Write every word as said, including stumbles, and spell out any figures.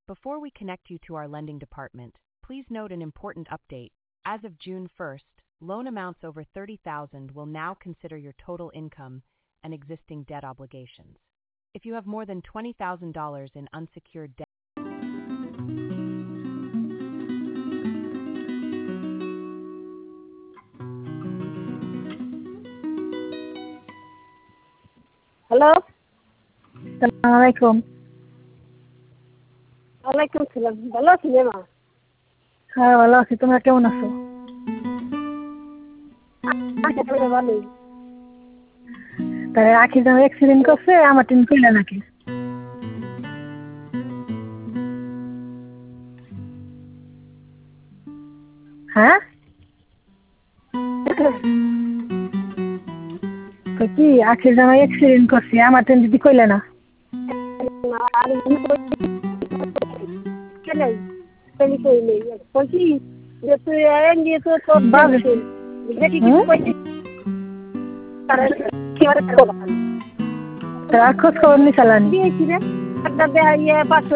Before we connect you to our lending department, please note an important update. As of June first, loan amounts over thirty thousand dollars will now consider your total income and existing debt obligations. If you have more than twenty thousand dollars in unsecured debt, hello, আসসালামু আলাইকুম। ওয়ালাইকুম সালাম। ভালো আছি মা? হ্যাঁ ভালো আছি, তোমরা কেমন আছো? ভালোই। তাই আখি যেন অ্যাক্সিডেন্ট করছে, আমার টিম কইলা নাকি? হ্যাঁ তো কি আখি যেন অ্যাক্সিডেন্ট করছে, আমার টিম দিদি কইলা না? খোঁজ খবর নিয়ে চালানি।